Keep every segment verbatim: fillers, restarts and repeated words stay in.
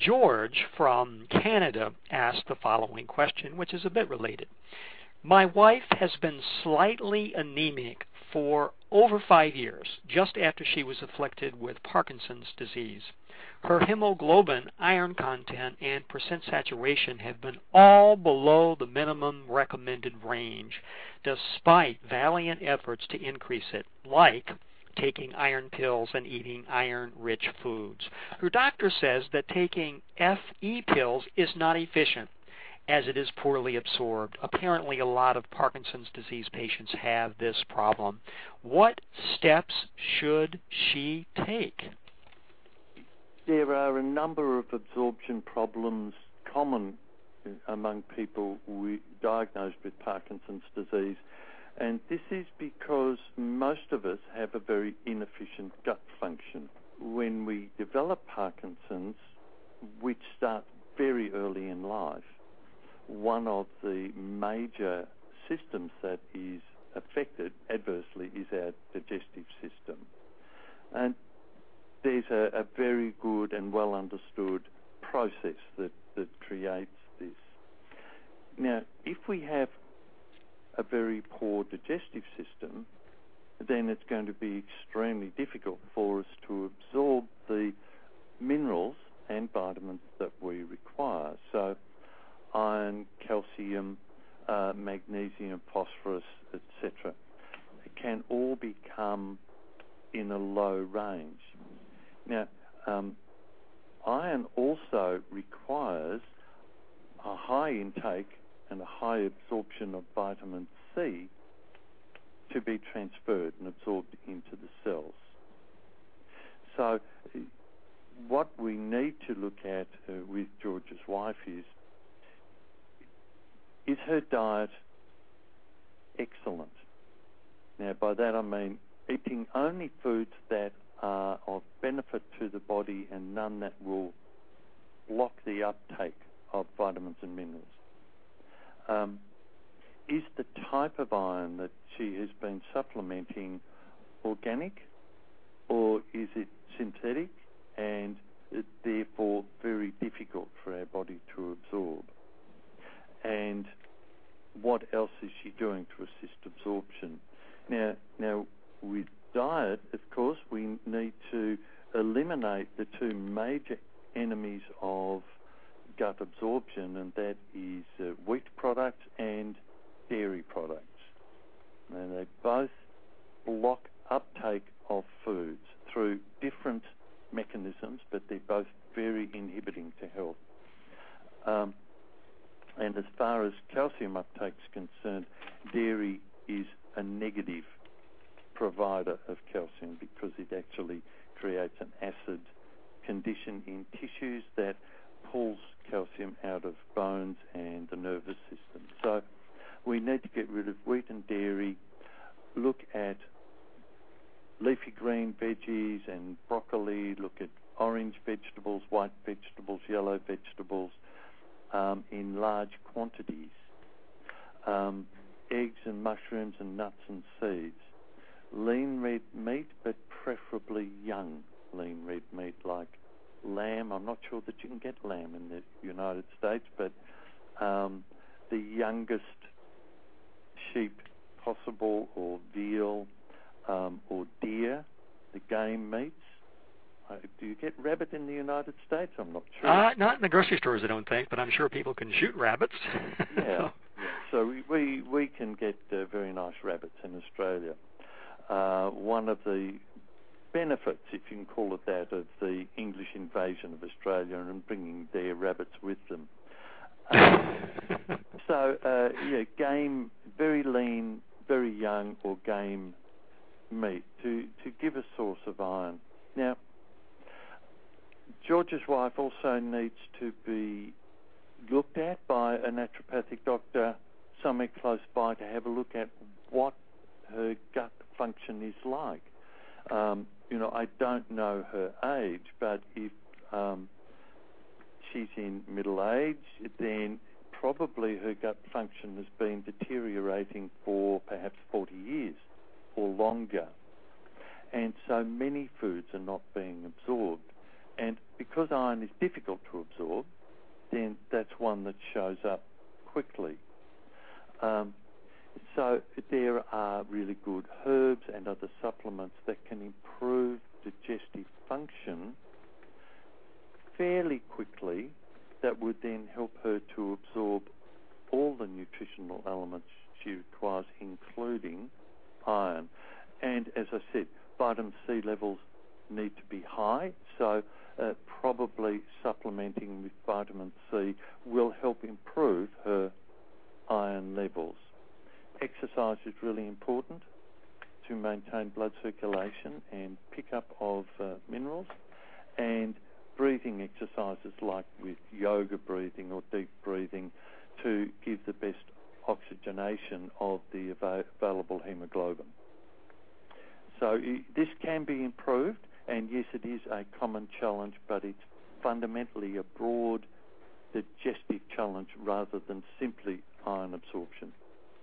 George from Canada asked the following question, which is a bit related. My wife has been slightly anemic for over five years, just after she was afflicted with Parkinson's disease. Her hemoglobin, iron content, and percent saturation have been all below the minimum recommended range, despite valiant efforts to increase it, like taking iron pills and eating iron-rich foods. Her doctor says that taking F E pills is not efficient, as it is poorly absorbed. Apparently, a lot of Parkinson's disease patients have this problem. What steps should she take? There are a number of absorption problems common among people we diagnosed with Parkinson's disease, and this is because most of us have a very inefficient gut function. When we develop Parkinson's, which starts very early in life, one of the major systems that is affected adversely is our digestive system. And there's a, a very good and well understood process that, that creates this. Now, if we have a very poor digestive system, then it's going to be extremely difficult for us to absorb the minerals and vitamins that we require. So iron, calcium, uh, magnesium, phosphorus, et cetera, can all become in a low range. Now, um, iron also requires a high intake and a high absorption of vitamin C to be transferred and absorbed into the cells. So what we need to look at uh, with George's wife is, is her diet excellent? Now, by that I mean eating only foods that are of benefit to the body and none that will block the uptake of vitamins and minerals. Um, is the type of iron that she has been supplementing organic, or is it synthetic and it, therefore very difficult for our body to absorb? And what else is she doing to assist absorption? Now, now with diet, of course, we need to eliminate the two major enemies of gut absorption, and that is uh, wheat products and dairy products. And they both block uptake of foods through different mechanisms, but they're both very inhibiting to health. Um, and as far as calcium uptake is concerned, dairy is a negative provider of calcium because it actually creates an acid condition in tissues that pulls calcium out of bones and the nervous system. So we need to get rid of wheat and dairy, look at leafy green veggies and broccoli, look at orange vegetables, white vegetables, yellow vegetables um, in large quantities, um, eggs and mushrooms and nuts and seeds, lean red meat, but preferably young lean red meat like lamb. I'm not sure that you can get lamb in the United States, but um, the youngest sheep possible, or veal, um, or deer, the game meats. Uh, do you get rabbit in the United States? I'm not sure. Uh, not in the grocery stores, I don't think, but I'm sure people can shoot rabbits. yeah, yeah. So we, we, we can get uh, very nice rabbits in Australia. Uh, one of the benefits, if you can call it that, of the English invasion of Australia and bringing their rabbits with them. Um, so, uh, yeah, game, very lean, very young, or game meat to, to give a source of iron. Now, George's wife also needs to be looked at by a naturopathic doctor somewhere close by to have a look at what her gut function is like. Um, you know, I don't know her age, but if um, she's in middle age, then probably her gut function has been deteriorating for perhaps forty years or longer. And so many foods are not being absorbed. And because iron is difficult to absorb, then that's one that shows up quickly. Um, so there are really good herbs and other supplements that can improve digestive function fairly quickly, that would then help her to absorb all the nutritional elements she requires, including iron. And as I said, vitamin C levels need to be high, so uh, probably supplementing with vitamin C will help improve her iron levels. Exercise is really important to maintain blood circulation and pickup of uh, minerals, and breathing exercises like with yoga breathing or deep breathing to give the best oxygenation of the av- available hemoglobin. So I- this can be improved, and yes, it is a common challenge, but it's fundamentally a broad digestive challenge rather than simply iron absorption.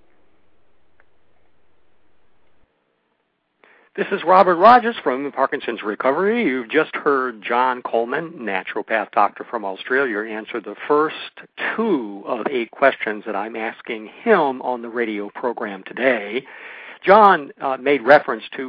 This is Robert Rogers from Parkinson's Recovery. You've just heard John Coleman, naturopath doctor from Australia, answer the first two of eight questions that I'm asking him on the radio program today. John uh, made reference to